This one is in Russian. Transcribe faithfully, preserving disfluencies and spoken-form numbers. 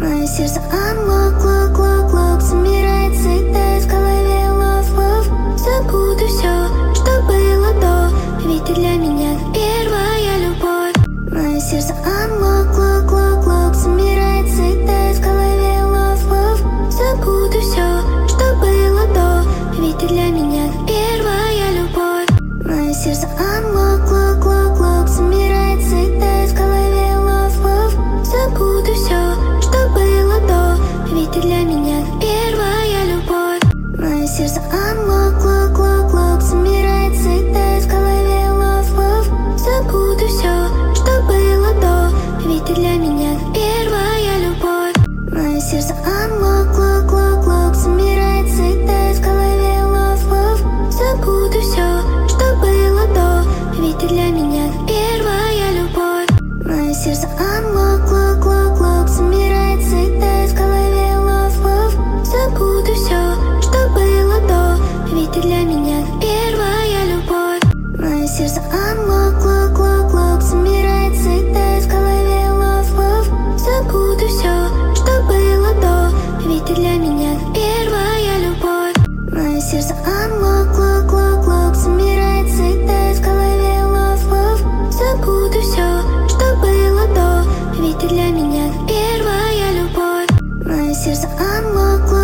Мое сердце unlock, lock, lock, lock. Собирается и тает в голове love, love. Забуду все, что было до, ведь ты для меня первая любовь. Мое сердце unlock, lock, lock, lock. Собирается и тает в голове love, love. Забуду все, что было до, ведь ты для меня первая любовь. Мое сердце unlock, lock, lock, lock. Собирается и тает в голове love, love. Забуду все, что было до, ведь ты для меня первая любовь. Мое сердце unlock, lock, lock, lock. Собирается и тает в голове love, love. Забуду все, что было до, ведь ты для меня первая любовь. Мое сердце unlock, lock, lock, lock. Собирается и тает в голове love, love. Забуду все, что было до, ведь ты для меня первая любовь. Мое сердце unlock, lock, lock, lock. Собирается и тает в голове love, love. Забуду все, что было до, ведь ты для меня первая любовь. Мое сердце unlock, lock, lock, lock. Собирается и тает в голове love, love. Забуду все, что было до, ведь ты для меня первая любовь. Мое сердце unlock, lock, lock, lock. Собирается и тает в голове love, love. Забуду все, что было до, ведь ты для меня первая любовь. Мое сердце unlock, lock.